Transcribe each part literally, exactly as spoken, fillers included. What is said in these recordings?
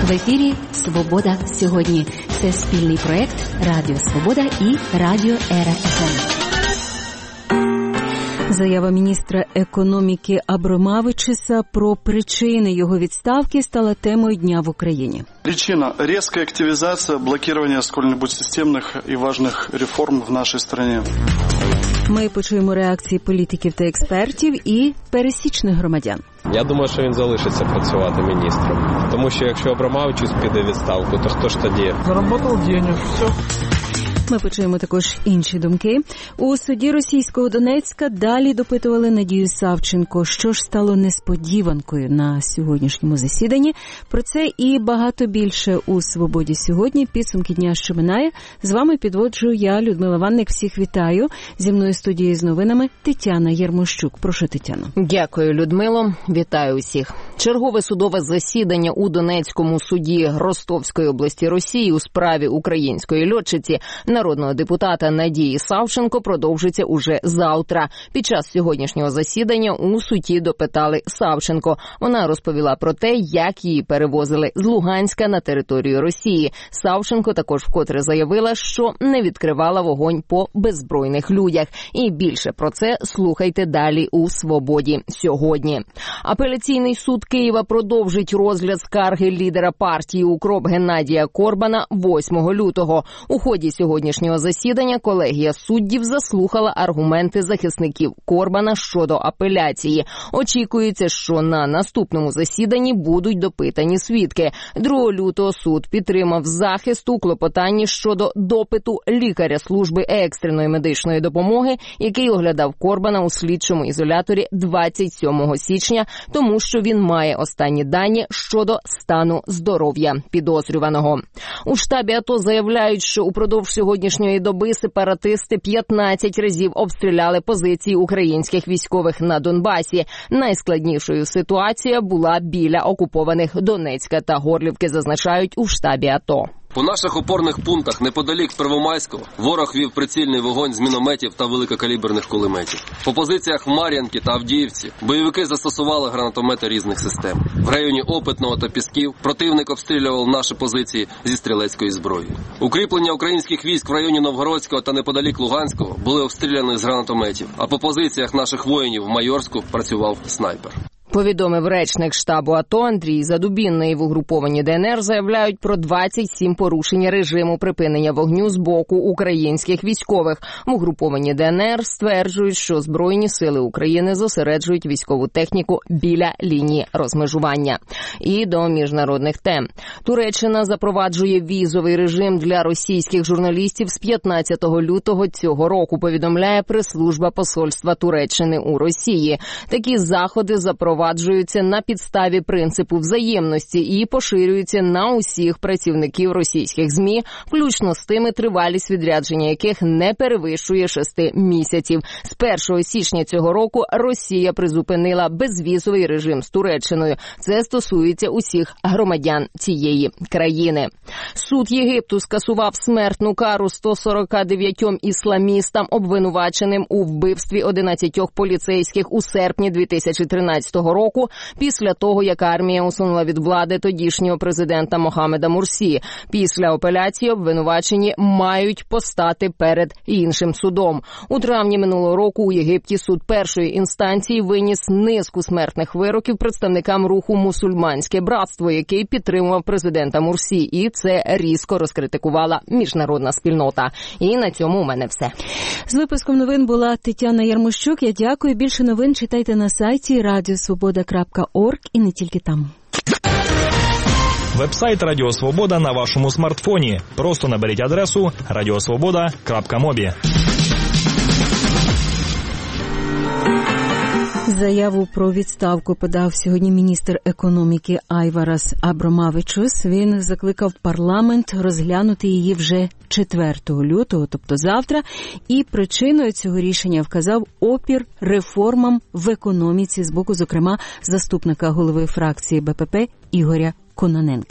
В ефірі «Свобода сьогодні». Це спільний проєкт Радіо Свобода і Радіо Ера еф ем. Заява міністра економіки Абромавичуса про причини його відставки стала темою дня в Україні. Причина – резкая активизация, блокирование сколь-нибудь системных и важных реформ в нашей стране. Ми почуємо реакції політиків та експертів і пересічних громадян. Я думаю, що він залишиться працювати міністром. Тому що якщо Абромавичус піде в відставку, то хто ж тоді? Заработав денег, все. Ми почуємо також інші думки. У суді російського Донецька далі допитували Надію Савченко, що ж стало несподіванкою на сьогоднішньому засіданні. Про це і багато більше у «Свободі сьогодні». Підсумки дня, що минає. З вами підводжу я, Людмила Ванник. Всіх вітаю. Зі мною в студії з новинами Тетяна Єрмощук. Прошу, Тетяно. Дякую, Людмило. Вітаю усіх. Чергове судове засідання у Донецькому суді Ростовської області Росії у справі української льотчиці народного депутата Надії Савченко продовжиться уже завтра. Під час сьогоднішнього засідання у суді допитали Савченко. Вона розповіла про те, як її перевозили з Луганська на територію Росії. Савченко також вкотре заявила, що не відкривала вогонь по беззбройних людях. І більше про це слухайте далі у «Свободі сьогодні». Апеляційний суд Києва продовжить розгляд скарги лідера партії «Укроп» Геннадія Корбана восьмого лютого. У ході сьогоднішнього засідання колегія суддів заслухала аргументи захисників Корбана щодо апеляції. Очікується, що на наступному засіданні будуть допитані свідки. другого лютого суд підтримав захист у клопотанні щодо допиту лікаря служби екстреної медичної допомоги, який оглядав Корбана у слідчому ізоляторі двадцять сьомого січня, тому що він має останні дані щодо стану здоров'я підозрюваного. У штабі АТО заявляють, що упродовж сьогоднішньої доби сепаратисти п'ятнадцять разів обстріляли позиції українських військових на Донбасі. Найскладнішою ситуація була біля окупованих Донецька та Горлівки, зазначають у штабі АТО. По наших опорних пунктах неподалік Первомайського ворог вів прицільний вогонь з мінометів та великокаліберних кулеметів. По позиціях в Мар'янці та Авдіївці бойовики застосували гранатомети різних систем. В районі Опитного та Пісків противник обстрілював наші позиції зі стрілецької зброї. Укріплення українських військ в районі Новгородського та неподалік Луганського були обстріляні з гранатометів, а по позиціях наших воїнів в Майорську працював снайпер. Повідомив речник штабу АТО Андрій Задубінний. В угрупованні ДНР заявляють про двадцять сім порушення режиму припинення вогню з боку українських військових. В угрупованні ДНР стверджують, що Збройні сили України зосереджують військову техніку біля лінії розмежування. І до міжнародних тем. Туреччина запроваджує візовий режим для російських журналістів з п'ятнадцятого лютого цього року, повідомляє прес-служба посольства Туреччини у Росії. Такі заходи запроваджують Впроваджуються на підставі принципу взаємності і поширюються на усіх працівників російських ЗМІ, включно з тими, тривалість відрядження яких не перевищує шести місяців. З першого січня цього року Росія призупинила безвізовий режим з Туреччиною. Це стосується усіх громадян цієї країни. Суд Єгипту скасував смертну кару сто сорока дев'ятьом ісламістам, обвинуваченим у вбивстві одинадцятьох поліцейських у серпні дві тисячі тринадцятого року, після того, як армія усунула від влади тодішнього президента Мохаммеда Мурсі. Після апеляції обвинувачені мають постати перед іншим судом. У травні минулого року у Єгипті суд першої інстанції виніс низку смертних вироків представникам руху «Мусульманське братство», який підтримував президента Мурсі. І це різко розкритикувала міжнародна спільнота. І на цьому у мене все. З випуском новин була Тетяна Єрмощук. Я дякую. Більше новин читайте на сайті радіо свобода крапка орг і не тільки там. Вебсайт Радіо Свобода на вашому смартфоні. Просто наберіть адресу радіосвобода крапка мобі. Заяву про відставку подав сьогодні міністр економіки Айварас Абромавичус. Він закликав парламент розглянути її вже четвертого лютого, тобто завтра, і причиною цього рішення вказав опір реформам в економіці з боку, зокрема, заступника голови фракції БПП Ігоря Кононенка.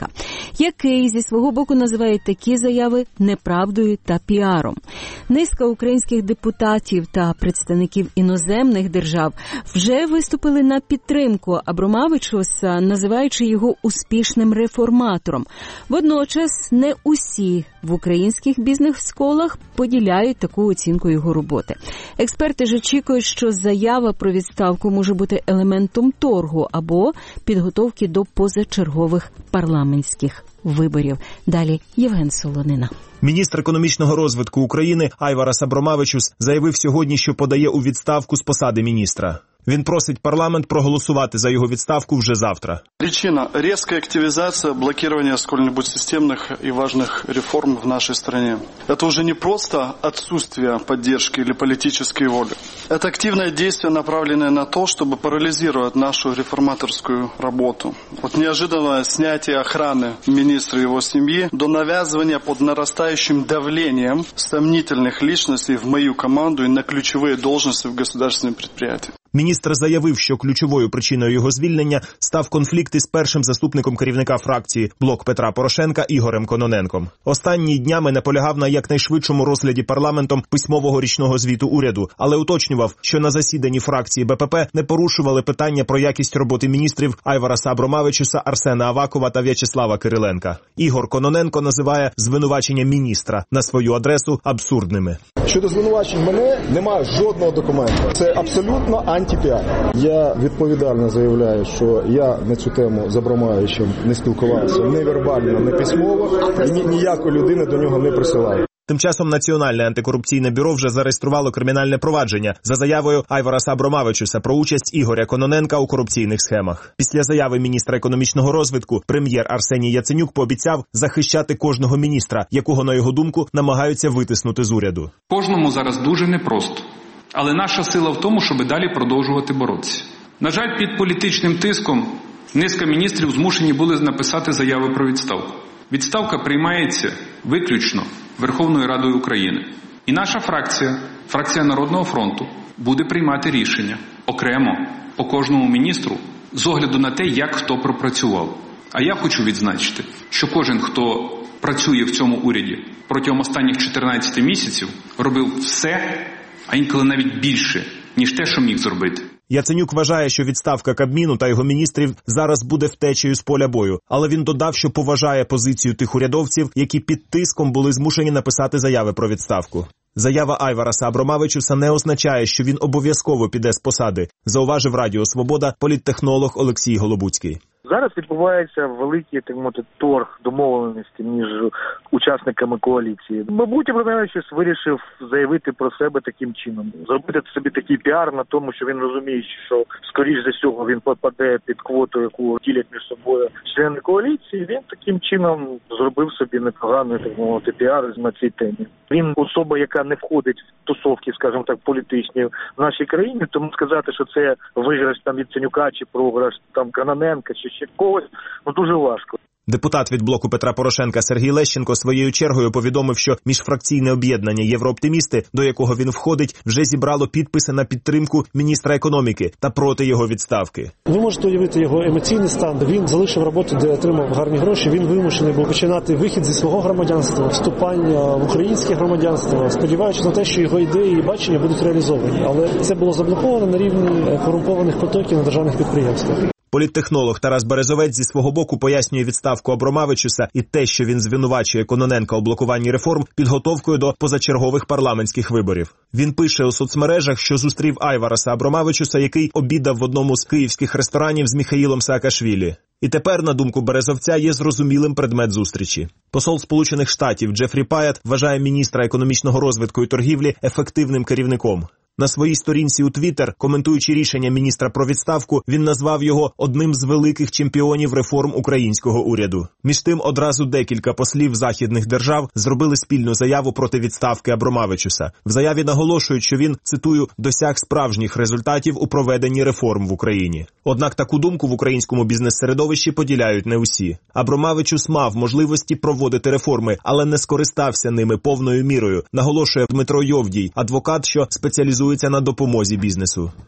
який зі свого боку називає такі заяви неправдою та піаром. Низка українських депутатів та представників іноземних держав вже виступили на підтримку Абромавичуса, називаючи його успішним реформатором. Водночас не усі в українських бізнес-школах поділяють таку оцінку його роботи. Експерти ж очікують, що заява про відставку може бути елементом торгу або підготовки до позачергових парламентських виборів. Далі Євген Солонина. Міністр економічного розвитку України Айварас Абромавичус заявив сьогодні, що подає у відставку з посади міністра. Він просить парламент проголосувати за його відставку вже завтра. Причина – резкая активизация, блокирование сколь-нибудь системных и важных реформ в нашей стране. Это уже не просто отсутствие поддержки или политической воли. Это активное действие, направленное на то, чтобы парализировать нашу реформаторскую работу. От неожиданного снятия охраны министра и его семьи до навязывания под нарастающим давлением сомнительных личностей в мою команду и на ключевые должности в государственном предприятии. Міністр заявив, що ключовою причиною його звільнення став конфлікт із першим заступником керівника фракції «Блок Петра Порошенка» Ігорем Кононенком. Останні днями наполягав на якнайшвидшому розгляді парламентом письмового річного звіту уряду, але уточнював, що на засіданні фракції Бе Пе Пе не порушували питання про якість роботи міністрів Айвараса Абромавичуса, Арсена Авакова та В'ячеслава Кириленка. Ігор Кононенко називає звинувачення міністра на свою адресу абсурдними. Щодо звинувачень мене немає жодного документу. Це абсолютно антипіар. Я відповідально заявляю, що я на цю тему з Абромавичем не спілкувався ні вербально, ні письмово, і ні, ніякої людини до нього не присилаю. Тим часом Національне антикорупційне бюро вже зареєструвало кримінальне провадження за заявою Айвараса Абромавичуса про участь Ігоря Кононенка у корупційних схемах. Після заяви міністра економічного розвитку прем'єр Арсеній Яценюк пообіцяв захищати кожного міністра, якого, на його думку, намагаються витиснути з уряду. Кожному зараз дуже непросто, але наша сила в тому, щоб далі продовжувати боротися. На жаль, під політичним тиском низка міністрів змушені були написати заяви про відставку. Відставка приймається виключно Верховною Радою України. І наша фракція, фракція Народного фронту, буде приймати рішення окремо по кожному міністру з огляду на те, як хто пропрацював. А я хочу відзначити, що кожен, хто працює в цьому уряді протягом останніх чотирнадцяти місяців, робив все, а інколи навіть більше, ніж те, що міг зробити. Яценюк вважає, що відставка Кабміну та його міністрів зараз буде втечею з поля бою, але він додав, що поважає позицію тих урядовців, які під тиском були змушені написати заяви про відставку. Заява Айвараса Абромавичуса не означає, що він обов'язково піде з посади, зауважив Радіо Свобода політтехнолог Олексій Голобуцький. Зараз відбувається великий, так мовити, торг домовленості між учасниками коаліції. Мабуть, Абромавичус вирішив заявити про себе таким чином. Зробити собі такий піар на тому, що він розуміє, що, скоріш за всього, він попаде під квоту, яку ділять між собою члени коаліції. Він таким чином зробив собі непоганий, так мовити, піар на цій темі. Він особа, яка не входить в тусовки, скажімо так, політичні в нашій країні, тому сказати, що це виграш там від Яценюка чи програш там Кононенка чи ще когось, ну дуже важко. Депутат від блоку Петра Порошенка Сергій Лещенко своєю чергою повідомив, що міжфракційне об'єднання «Єврооптимісти», до якого він входить, вже зібрало підписи на підтримку міністра економіки та проти його відставки. Ви можете уявити його емоційний стан. Він залишив роботу, де отримав гарні гроші. Він вимушений був починати вихід зі свого громадянства, вступання в українське громадянство, сподіваючись на те, що його ідеї і бачення будуть реалізовані. Але це було заблоковано на рівні корумпованих потоків на державних підприємствах. Політтехнолог Тарас Березовець зі свого боку пояснює відставку Абромавичуса і те, що він звинувачує Кононенка у блокуванні реформ, підготовкою до позачергових парламентських виборів. Він пише у соцмережах, що зустрів Айвараса Абромавичуса, який обідав в одному з київських ресторанів з Міхаїлом Саакашвілі. І тепер, на думку Березовця, є зрозумілим предмет зустрічі. Посол Сполучених Штатів Джефрі Паєт вважає міністра економічного розвитку і торгівлі ефективним керівником. На своїй сторінці у Твіттер, коментуючи рішення міністра про відставку, він назвав його одним з великих чемпіонів реформ українського уряду. Між тим, одразу декілька послів західних держав зробили спільну заяву проти відставки Абромавичуса. В заяві наголошують, що він, цитую, «досяг справжніх результатів у проведенні реформ в Україні». Однак таку думку в українському бізнес-середовищі поділяють не усі. Абромавичус мав можливості проводити реформи, але не скористався ними повною мірою, наголошує Дмитро Йовдій, адвокат, що спеціалізується на допомозі бізнесу. Пропрацював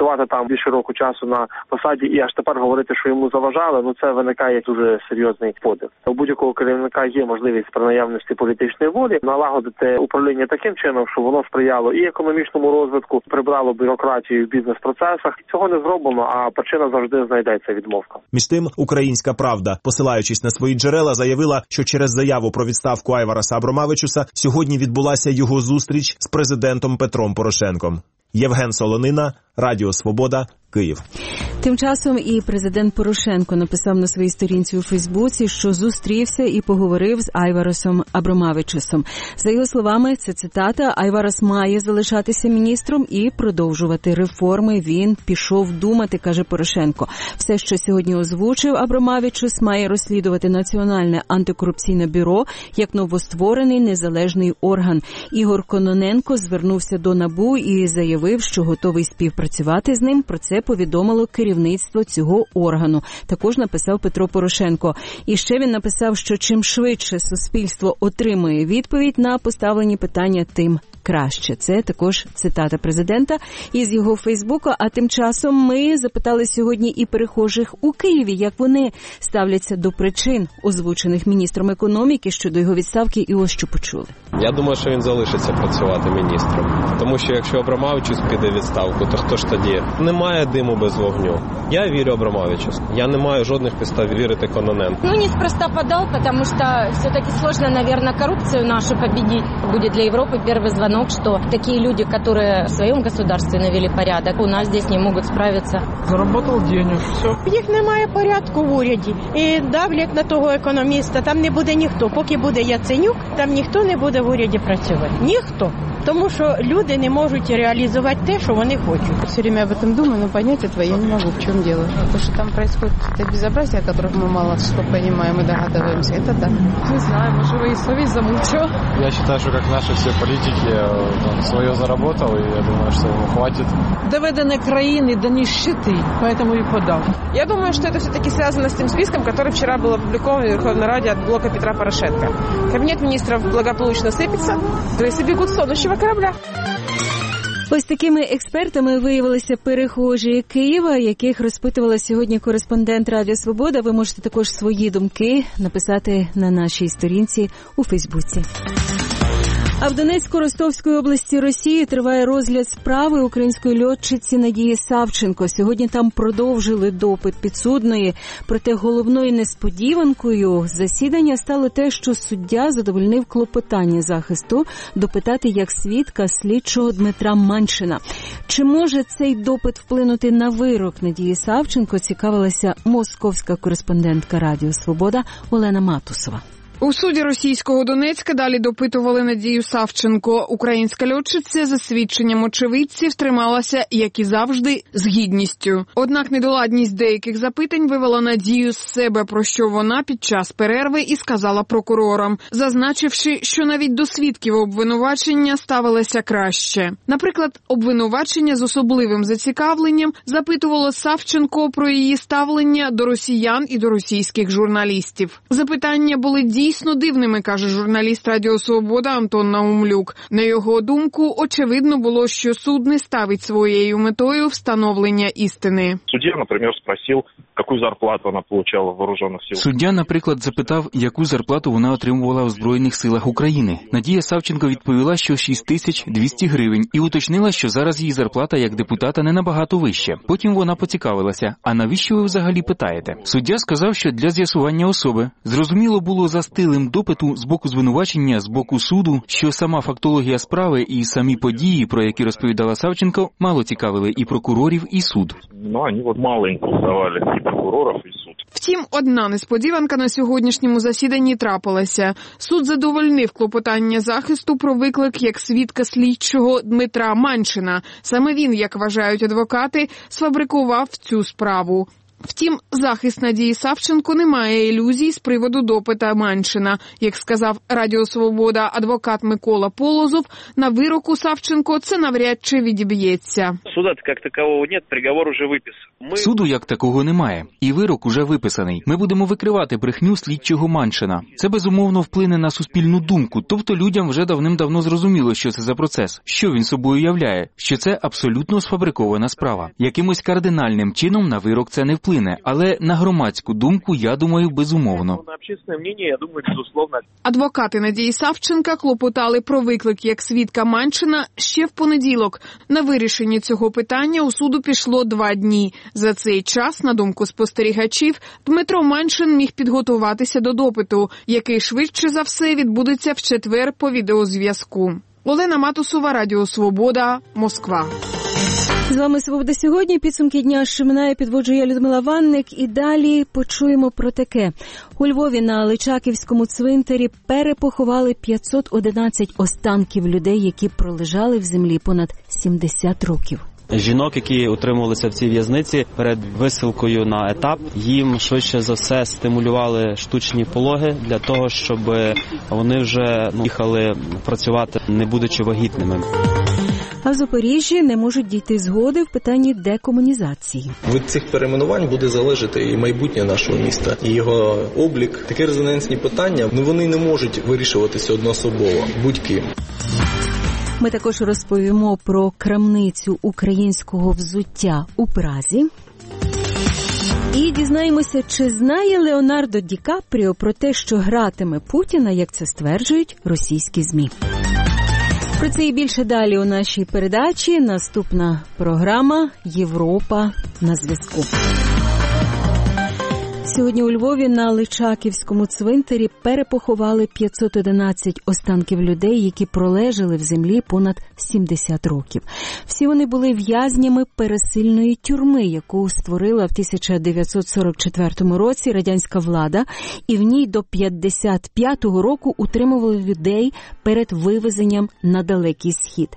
працювати там більше року часу на посаді і аж тепер говорити, що йому заважали, ну це виникає дуже серйозний подив. У будь-якого керівника є можливість при наявності політичної волі налагодити управління таким чином, щоб воно сприяло і економічному розвитку, прибрало бюрократію в бізнес-процесах. Цього не зроблено, а причина завжди знайдеться – відмовка. Між тим, Українська Правда, посилаючись на свої джерела, заявила, що через заяву про відставку Айвараса Абромавичуса сьогодні відбулася його зустріч з президентом Петром Порошенком. Євген Солонина, Радіо Свобода, Київ. Тим часом і президент Порошенко написав на своїй сторінці у Фейсбуці, що зустрівся і поговорив з Айварасом Абромавичусом. За його словами, це цитата, Айварас має залишатися міністром і продовжувати реформи. Він пішов думати, каже Порошенко. Все, що сьогодні озвучив Абромавичус, має розслідувати Національне антикорупційне бюро як новостворений незалежний орган. Ігор Кононенко звернувся до НАБУ і заявив, що готовий співпрацювати з ним. Про це повідомило керівництво цього органу. Також написав Петро Порошенко. І ще він написав, що чим швидше суспільство отримує відповідь на поставлені питання, тим краще. Це також цитата президента із його Фейсбука. А тим часом ми запитали сьогодні і перехожих у Києві, як вони ставляться до причин, озвучених міністром економіки щодо його відставки, і ось що почули. Я думаю, що він залишиться працювати міністром. Тому що якщо Абромавичус піде в відставку, то хто ж тоді? Немає диму без вогню. Я вірю Абромавичусу. Я не маю жодних підстав вірити Кононенку. Ну, неспроста подал, потому что все-таки сложно, наверное, коррупцию нашу победить. Будет для Европы первый звонок, что такие люди, которые в своем государстве навели порядок, у нас здесь не могут справиться. Заработал денег, все. Їх немає порядку в уряді. І давлять на того економіста, там не буде ніхто. Поки буде Яценюк, там ніхто не буде в уряді працювати. Ніхто. Тому що люди не можуть реалізувати те, що вони хочуть. Все время об этом думаю, но понять этого я не могу, в чем дело. То, что там происходит какие-то безобразия, о которых мы мало что понимаем и догадываемся, это да. Не знаю, может, его и совесть замучила. Я считаю, что как наши все политики, он свое заработал, и я думаю, что ему хватит. Доведены краины до нищеты, поэтому и подал. Я думаю, что это все-таки связано с тем списком, который вчера был опубликован в Верховной Раде от блока Петра Порошенко. Кабинет министров благополучно сыпется, крысы бегут с тонущего корабля. Ось такими експертами виявилися перехожі Києва, яких розпитувала сьогодні кореспондент Радіо Свобода. Ви можете також свої думки написати на нашій сторінці у Фейсбуці. А в Донецько-Ростовської області Росії триває розгляд справи української льотчиці Надії Савченко. Сьогодні там продовжили допит підсудної. Проте головною несподіванкою засідання стало те, що суддя задовольнив клопотання захисту допитати як свідка слідчого Дмитра Манчина. Чи може цей допит вплинути на вирок Надії Савченко, цікавилася московська кореспондентка Радіо Свобода Олена Матусова. У суді російського Донецька далі допитували Надію Савченко. Українська льотчиця, за свідченням очевидців, трималася, як і завжди, з гідністю. Однак недоладність деяких запитань вивела Надію з себе, про що вона під час перерви і сказала прокурорам, зазначивши, що навіть до свідків обвинувачення ставилася краще. Наприклад, обвинувачення з особливим зацікавленням запитувало Савченко про її ставлення до росіян і до російських журналістів. Запитання були дійсно Дійсно дивними, каже журналіст Радіо Свобода Антон Наумлюк. На його думку, очевидно було, що суд не ставить своєю метою встановлення істини. Суддя, наприклад, спросив, яку зарплату вона отримала в Вооружених силах. Суддя, наприклад, запитав, яку зарплату вона отримувала в Збройних силах України. Надія Савченко відповіла, що шість тисяч двісті гривень, і уточнила, що зараз її зарплата як депутата не набагато вища. Потім вона поцікавилася, а навіщо ви взагалі питаєте? Суддя сказав, що для з'ясування особи. Зрозуміло було за стилем допиту з боку звинувачення, з боку суду, що сама фактологія справи і самі події, про які розповідала Савченко, мало цікавили і прокурорів, і суд. Ну, вони от мало інтересували і прокурорів, і суд. Втім, одна несподіванка на сьогоднішньому засіданні трапилася. Суд задовольнив клопотання захисту про виклик як свідка слідчого Дмитра Манчина. Саме він, як вважають адвокати, сфабрикував цю справу. Втім, захист Надії Савченко не має ілюзій з приводу допита Манчина. Як сказав Радіо Свобода адвокат Микола Полозов, на вироку Савченко це навряд чи відіб'ється. Суда як такового нет, приговор уже виписан. Суду як такого немає. І вирок уже виписаний. Ми будемо викривати брехню слідчого Маншина. Це безумовно вплине на суспільну думку. Тобто людям вже давним-давно зрозуміло, що це за процес. Що він собою являє? Що це абсолютно сфабрикована справа. Якимось кардинальним чином на вирок це не вплине. Але на громадську думку, я думаю, безумовно. На общественное мнение, я думаю, безусловно. Адвокати Надії Савченка клопотали про виклик як свідка Маншина ще в понеділок. На вирішення цього питання у суду пішло два дні. За цей час, на думку спостерігачів, Дмитро Маншин міг підготуватися до допиту, який швидше за все відбудеться в четвер по відеозв'язку. Олена Матусова, Радіо Свобода, Москва. З вами «Свобода сьогодні». Підсумки дня, що минає, підводжує Людмила Ванник. І далі почуємо про таке. У Львові на Личаківському цвинтарі перепоховали п'ятсот одинадцять останків людей, які пролежали в землі понад сімдесят років. Жінок, які утримувалися в цій в'язниці, перед висилкою на етап, їм швидше за все стимулювали штучні пологи для того, щоб вони вже ну, їхали працювати, не будучи вагітними. А в Запоріжжі не можуть дійти згоди в питанні декомунізації. Від цих перейменувань буде залежати і майбутнє нашого міста, і його облік. Такі резонансні питання, ну вони не можуть вирішуватися одноособово, будь-ким. Ми також розповімо про крамницю українського взуття у Празі. І дізнаємося, чи знає Леонардо Ді Капріо про те, що гратиме Путіна, як це стверджують російські ЗМІ. Про це і більше далі у нашій передачі. Наступна програма «Європа на зв'язку». Сьогодні у Львові на Личаківському цвинтарі перепоховали п'ятсот одинадцять останків людей, які пролежали в землі понад сімдесят років. Всі вони були в'язнями пересильної тюрми, яку створила в тисяча дев'ятсот сорок четвертому році радянська влада, і в ній до п'ятдесят п'ятого року утримували людей перед вивезенням на Далекий Схід.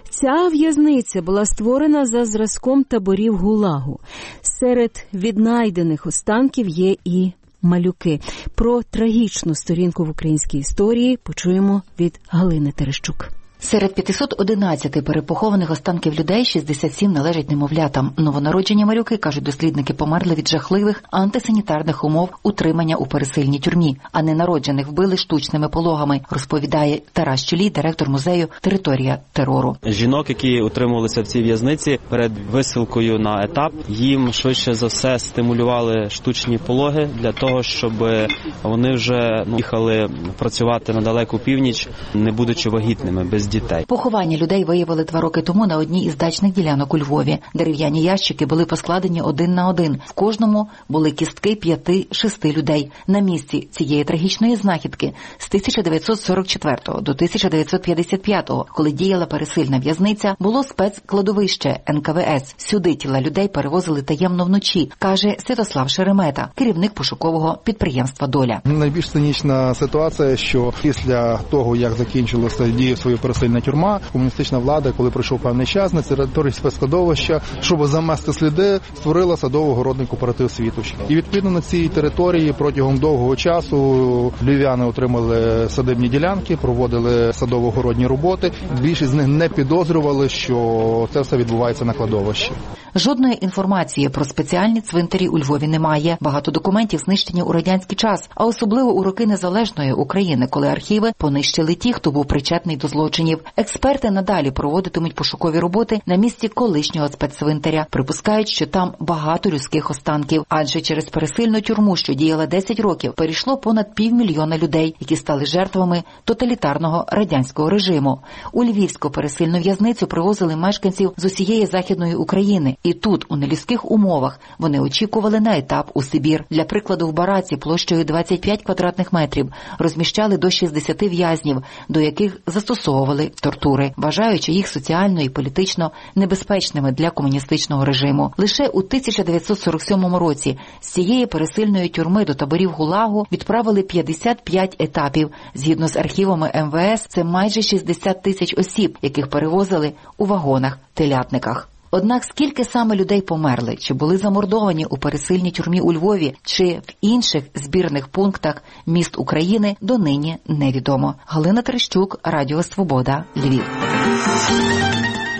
Ця в'язниця була створена за зразком таборів ГУЛАГу. Серед віднайдених останків є і малюки. Про трагічну сторінку в українській історії почуємо від Галини Терещук. Серед п'ятсот одинадцять перепохованих останків людей шістдесят сім належать немовлятам. Новонароджені малюки, кажуть дослідники, померли від жахливих антисанітарних умов утримання у пересильній тюрмі, а ненароджених вбили штучними пологами, розповідає Тарас Чулій, директор музею «Територія терору». Жінок, які утримувалися в цій в'язниці, перед висилкою на етап, їм швидше за все стимулювали штучні пологи для того, щоб вони вже ну, їхали працювати на далеку північ, не будучи вагітними, без дітей. Поховання людей виявили два роки тому на одній із дачних ділянок у Львові. Дерев'яні ящики були поскладені один на один. В кожному були кістки п'яти-шести людей. На місці цієї трагічної знахідки з тисяча дев'ятсот сорок четвертого до тисяча дев'ятсот п'ятдесят п'ятого, коли діяла пересильна в'язниця, було спецкладовище ен ка ве ес. Сюди тіла людей перевозили таємно вночі, каже Святослав Шеремета, керівник пошукового підприємства «Доля». Найбільш цинічна ситуація, що після того, як закінчилася дія своєї пересильна тюрма, комуністична влада, коли пройшов певний час на території спецскладовища, щоб замести сліди, створила садово-городний кооператив «Світоч». І відповідно на цій території протягом довгого часу львів'яни отримали садибні ділянки, проводили садово-городні роботи. Більшість з них не підозрювали, що це все відбувається на кладовищі. Жодної інформації про спеціальні цвинтарі у Львові немає. Багато документів знищені у радянський час, а особливо у роки незалежної України, коли архіви понищили ті, хто був причетний до злочинів. Експерти надалі проводитимуть пошукові роботи на місці колишнього спеццвинтаря. Припускають, що там багато людських останків, адже через пересильну тюрму, що діяла десять років, перейшло понад півмільйона людей, які стали жертвами тоталітарного радянського режиму. У Львівську пересильну в'язницю привозили мешканців з усієї Західної України. І тут, у нелюдських умовах, вони очікували на етап у Сибір. Для прикладу, в бараці площею двадцять п'ять квадратних метрів розміщали до шістдесят в'язнів, до яких застосовували тортури, вважаючи їх соціально і політично небезпечними для комуністичного режиму. Лише у тисяча дев'ятсот сорок сьомому році з цієї пересильної тюрми до таборів ГУЛАГу відправили п'ятдесят п'ять етапів. Згідно з архівами ем ве ес, це майже шістдесят тисяч осіб, яких перевозили у вагонах-телятниках. Однак скільки саме людей померли, чи були замордовані у пересильній тюрмі у Львові, чи в інших збірних пунктах міст України, донині невідомо. Галина Терещук, Радіо Свобода, Львів.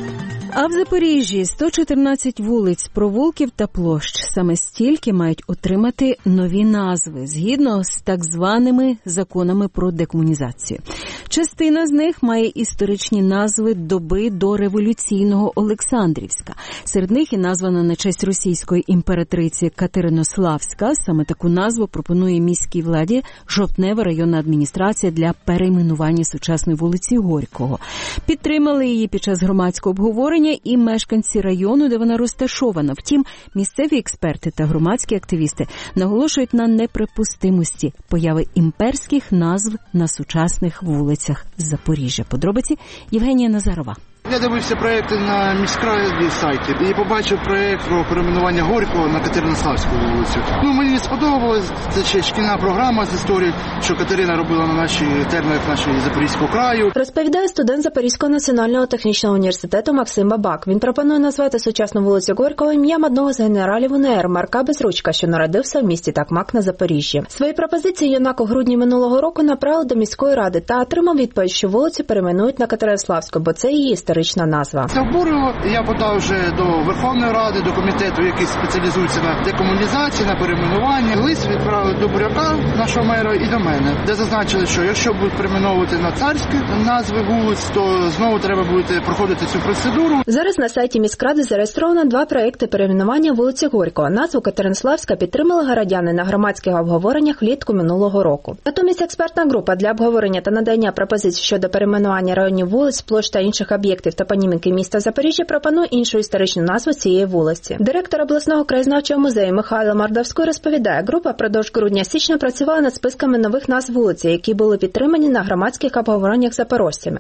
А в Запоріжжі сто чотирнадцять вулиць, провулків та площ. Саме стільки мають отримати нові назви, згідно з так званими законами про декомунізацію. Частина з них має історичні назви доби дореволюційного Олександрівська. Серед них і названа на честь російської імператриці Катеринославська. Саме таку назву пропонує міській владі Жовтнева районна адміністрація для перейменування сучасної вулиці Горького. Підтримали її під час громадського обговорення і мешканці району, де вона розташована. Втім, місцеві експерти та громадські активісти наголошують на неприпустимості появи імперських назв на сучасних вулицях Запоріжжя. Подробиці Євгенія Назарова. Я дивився проєкти на міськраді сайті і побачив проєкт про перейменування Горького на Катеринославську вулицю. Ну, мені сподобалось, це ще шкільна програма з історії, що Катерина робила на нашій теренах нашої Запорізького краю. Розповідає студент Запорізького національного технічного університету Максим Бабак. Він пропонує назвати сучасну вулицю Горького ім'ям одного з генералів УНР Марка Безручка, що народився в місті Такмак на Запоріжжі. Свої пропозиції юнак у грудні минулого року направив до міської ради та отримав відповідь, що вулицю перейменують на Катеринославську, бо це її історична назва. Це обурило, і я подав вже до Верховної Ради, до комітету, який спеціалізується на декомунізації, на перейменуванні. Лист відправили до Буряка, нашого мера, і до мене, де зазначили, що якщо будуть перейменовувати на царські назви вулиць, то знову треба буде проходити цю процедуру. Зараз на сайті міськради зареєстровано два проекти перейменування вулиці Горького. Назву Катеринославська підтримали городяни на громадських обговореннях влітку минулого року. Натомість експертна група для обговорення та надання пропозицій щодо перейменування районів вулиць, площ та інших об'єктів та топоніміки міста Запоріжжя пропонує іншу історичну назву цієї вулиці. Директор обласного краєзнавчого музею Михайло Мордовський розповідає, група продовж грудня-січня працювала над списками нових назв вулиці, які були підтримані на громадських обговореннях запорожцями.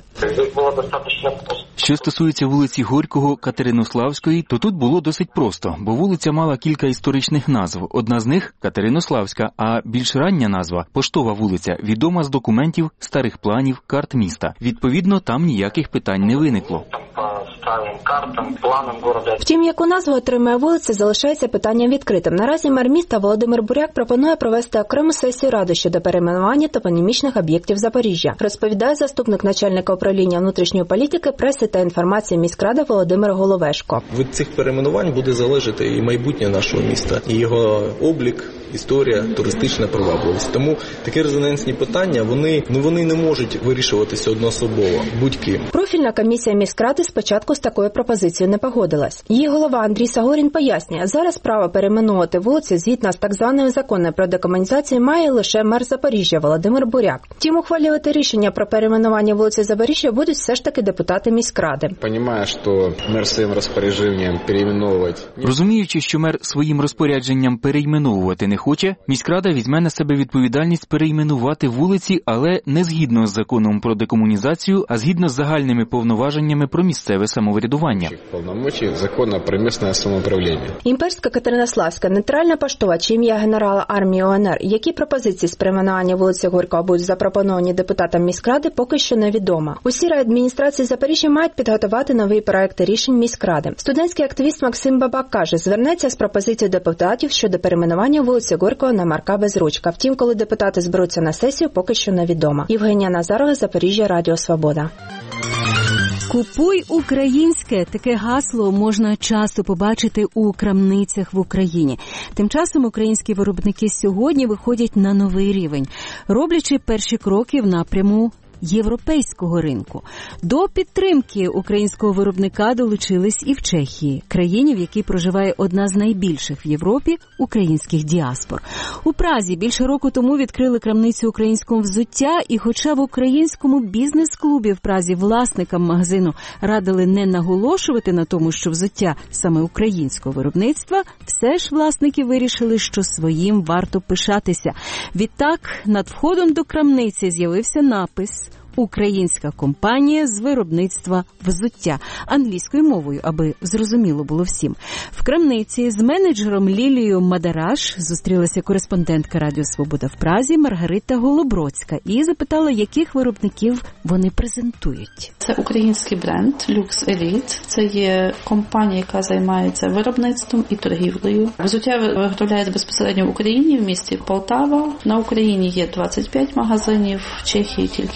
Що стосується вулиці Горького, Катеринославської, то тут було досить просто, бо вулиця мала кілька історичних назв. Одна з них – Катеринославська, а більш рання назва – Поштова вулиця, відома з документів, старих планів, карт міста. Відповідно, там ніяких питань не виникло. Втім, яку назву отримає вулиця, залишається питанням відкритим. Наразі мер міста Володимир Буряк пропонує провести окрему сесію ради щодо перейменування топонімічних об'єктів Запоріжжя, розповідає заступник начальника управління внутрішньої політики, преси та інформації міськради Володимир Головешко. Від цих перейменувань буде залежати і майбутнє нашого міста, і його облік, історія, туристична привабливість. Тому такі резонансні питання, вони, ну, вони не можуть вирішуватися одноособово, будь-ким. Профільна комісія міськради спочатку з такою пропозицією не погодилась. Її голова Андрій Сагорін пояснює, зараз право перейменувати вулиці згідно з так званою законом про декомунізацію має лише мер Запоріжжя Володимир Буряк. Втім, ухвалювати рішення про перейменування вулиці Запоріжжя будуть все ж таки депутати міськради. Розумію, що мер своїм розпорядженням перейменовувати. Розуміючи, що мер своїм розпорядженням перейменовувати не хоче, міськрада візьме на себе відповідальність перейменувати вулиці, але не згідно з законом про декомунізацію, а згідно з загальними повноваженнями про місцеве самоврядування. Повномочі закону про місцеве самоуправління. Імперська Катеринославська, нейтральна Поштова чи ім'я генерала армії УНР. Які пропозиції з перейменування вулиці Горького будуть запропоновані депутатам міськради, поки що невідомо. Усі райадміністрації Запоріжжя мають підготувати нові проекти рішень міськради. Студентський активіст Максим Бабак каже, звернеться з пропозицією депутатів щодо перейменування вулиці Горького на Марка Безручка. Втім, коли депутати зберуться на сесію, поки що невідомо. Євгенія Назарова, Запоріжжя, Радіо Свобода. «Купуй українське» – таке гасло можна часто побачити у крамницях в Україні. Тим часом українські виробники сьогодні виходять на новий рівень, роблячи перші кроки в напряму європейського ринку. До підтримки українського виробника долучились і в Чехії, країні, в якій проживає одна з найбільших в Європі українських діаспор. У Празі більше року тому відкрили крамницю українського взуття, і хоча в українському бізнес-клубі в Празі власникам магазину радили не наголошувати на тому, що взуття саме українського виробництва, все ж власники вирішили, що своїм варто пишатися. Відтак, над входом до крамниці з'явився напис «Українська компанія з виробництва взуття» англійською мовою, аби зрозуміло було всім. В крамниці з менеджером Лілією Мадараш зустрілася кореспондентка Радіо Свобода в Празі Маргарита Голобродська і запитала, яких виробників вони презентують. Це український бренд Lux Elite. Це є компанія, яка займається виробництвом і торгівлею. Взуття виготовляється безпосередньо в Україні, в місті Полтава. На Україні є двадцять п'ять магазинів, в Чехії тільки один.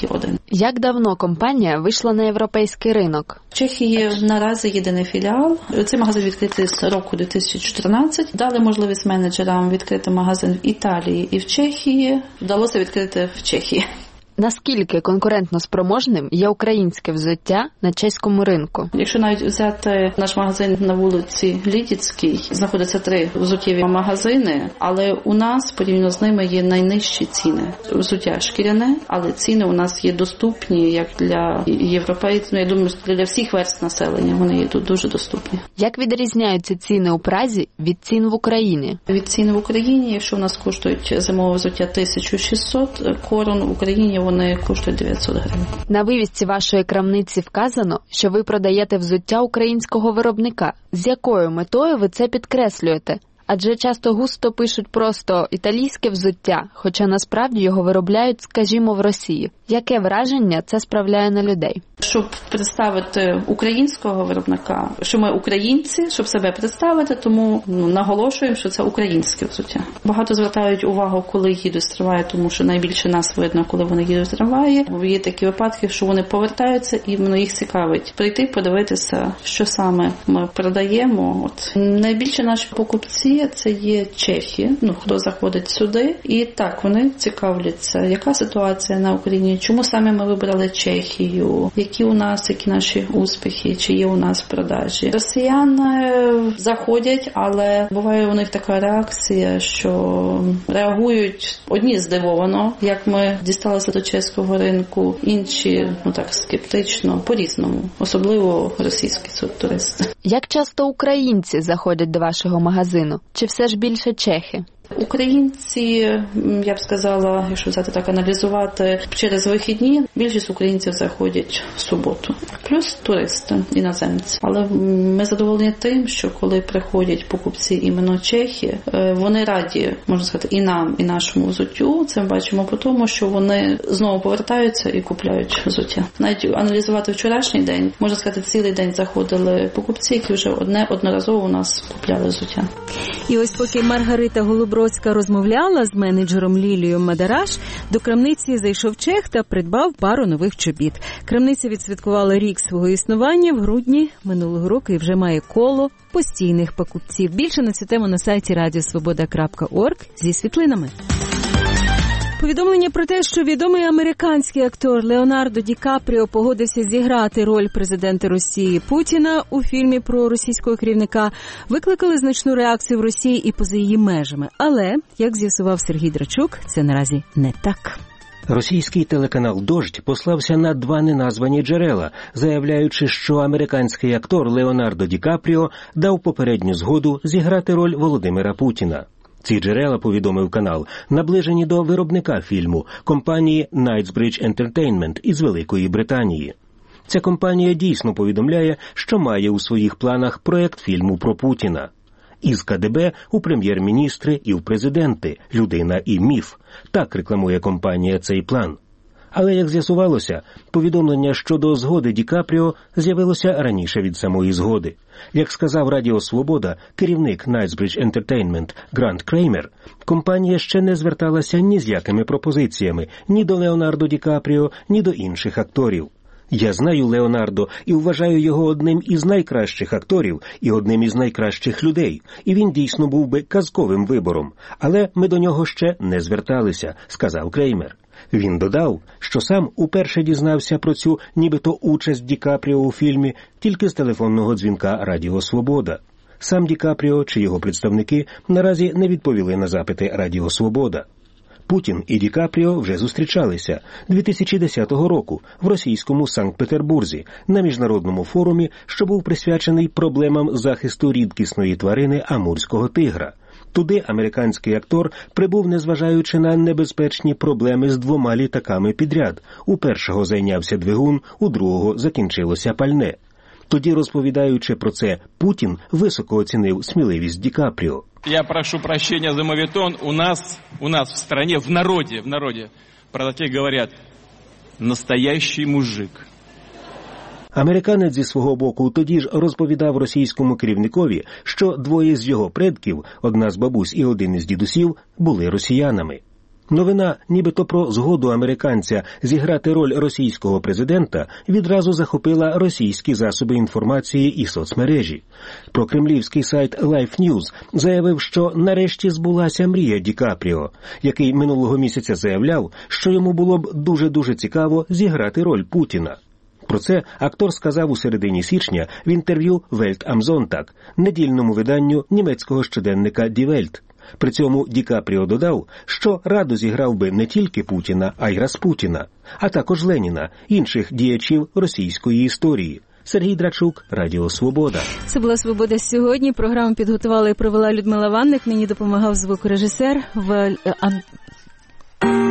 Як давно компанія вийшла на європейський ринок? В Чехії наразі єдиний філіал. Цей магазин відкритий з року дві тисячі чотирнадцятого. Дали можливість менеджерам відкрити магазин в Італії і в Чехії. Вдалося відкрити в Чехії. Наскільки конкурентно спроможним є українське взуття на чеському ринку? Якщо навіть взяти наш магазин на вулиці Лідіцькій, знаходяться три взуттєві магазини, але у нас порівняно з ними є найнижчі ціни. Взуття шкіряне, але ціни у нас є доступні як для європейців, ну, я думаю, для всіх верств населення вони є тут дуже доступні. Як відрізняються ціни у Празі від цін в Україні? Від цін в Україні, якщо у нас коштують зимове взуття тисяча шістсот корон, в Україні вони коштують дев'ятсот гривень. На вивісці вашої крамниці вказано, що ви продаєте взуття українського виробника. З якою метою ви це підкреслюєте? Адже часто густо пишуть просто «італійське взуття», хоча насправді його виробляють, скажімо, в Росії. Яке враження це справляє на людей? Щоб представити українського виробника, що ми українці, щоб себе представити, тому ну, наголошуємо, що це українське взуття. Багато звертають увагу, коли їдуть з трамваю, тому що найбільше нас видно, коли вони їдуть з трамваї. Є такі випадки, що вони повертаються і воно їх цікавить. Прийти, подивитися, що саме ми продаємо. От. Найбільше наші покупці – це є чехи, ну, хто заходить сюди. І так, вони цікавляться, яка ситуація на Україні, чому саме ми вибрали Чехію, які у нас, які наші успіхи, чи є у нас в продажі. Росіяни заходять, але буває у них така реакція, що реагують одні здивовано, як ми дісталися до чеського ринку, інші, ну так, скептично, по-різному, особливо російські туристи. Як часто українці заходять до вашого магазину? Чи все ж більше чехи? Українці, я б сказала, якщо взяти так аналізувати, через вихідні більшість українців заходять в суботу. Плюс туристи, іноземці. Але ми задоволені тим, що коли приходять покупці іменно чехи, вони раді, можна сказати, і нам, і нашому взуттю. Це ми бачимо по тому, що вони знову повертаються і купляють взуття. Навіть аналізувати вчорашній день, можна сказати, цілий день заходили покупці, які вже одне одноразово у нас купляли взуття. І ось поки Маргарита Голуброцька розмовляла з менеджером Лілією Мадараш, до крамниці зайшов чех та придбав пару нових чобіт. Крамниця відсвяткувала рік свого існування в грудні минулого року і вже має коло постійних покупців. Більше на цю тему на сайті радіо свобода крапка орг зі світлинами. Повідомлення про те, що відомий американський актор Леонардо Ді Капріо погодився зіграти роль президента Росії Путіна у фільмі про російського керівника, викликали значну реакцію в Росії і поза її межами. Але, як з'ясував Сергій Драчук, це наразі не так. Російський телеканал «Дождь» послався на два неназвані джерела, заявляючи, що американський актор Леонардо Ді Капріо дав попередню згоду зіграти роль Володимира Путіна. Ці джерела, повідомив канал, наближені до виробника фільму, компанії Knightsbridge Entertainment із Великої Британії. Ця компанія дійсно повідомляє, що має у своїх планах проект фільму про Путіна. Із КДБ у прем'єр-міністри і в президенти, людина і міф. Так рекламує компанія цей план. Але, як з'ясувалося, повідомлення щодо згоди Ді Капріо з'явилося раніше від самої згоди. Як сказав Радіо Свобода, керівник Knightsbridge Entertainment Грант Креймер, компанія ще не зверталася ні з якими пропозиціями ні до Леонардо Ді Капріо, ні до інших акторів. Я знаю Леонардо і вважаю його одним із найкращих акторів і одним із найкращих людей, і він дійсно був би казковим вибором, але ми до нього ще не зверталися, сказав Креймер. Він додав, що сам уперше дізнався про цю нібито участь Ді Капріо у фільмі тільки з телефонного дзвінка Радіо Свобода. Сам Ді Капріо чи його представники наразі не відповіли на запити Радіо Свобода. Путін і Ді Капріо вже зустрічалися дві тисячі десятого року в російському Санкт-Петербурзі на міжнародному форумі, що був присвячений проблемам захисту рідкісної тварини амурського тигра. Туди американський актор прибув, незважаючи на небезпечні проблеми з двома літаками підряд. У першого зайнявся двигун, у другого закінчилося пальне. Тоді, розповідаючи про це, Путін високо оцінив сміливість Ді Капріо. Я прошу прощения за моветон. У нас, у нас в стране, в народе, в народе, про таких говорят, настоящий мужик. Американець зі свого боку тоді ж розповідав російському керівникові, що двоє з його предків, одна з бабусь і один із дідусів, були росіянами. Новина, нібито про згоду американця зіграти роль російського президента, відразу захопила російські засоби інформації і соцмережі. Прокремлівський сайт Life News заявив, що нарешті збулася мрія Ді Капріо, який минулого місяця заявляв, що йому було б дуже-дуже цікаво зіграти роль Путіна. Про це актор сказав у середині січня в інтерв'ю Welt am Sonntag, недільному виданню німецького щоденника Die Welt. При цьому Ді Капріо додав, що радо зіграв би не тільки Путіна, а й Распутіна, а також Леніна, інших діячів російської історії. Сергій Драчук, Радіо Свобода. Це була «Свобода сьогодні». Програму підготувала і провела Людмила Ванник. Мені допомагав звукорежисер в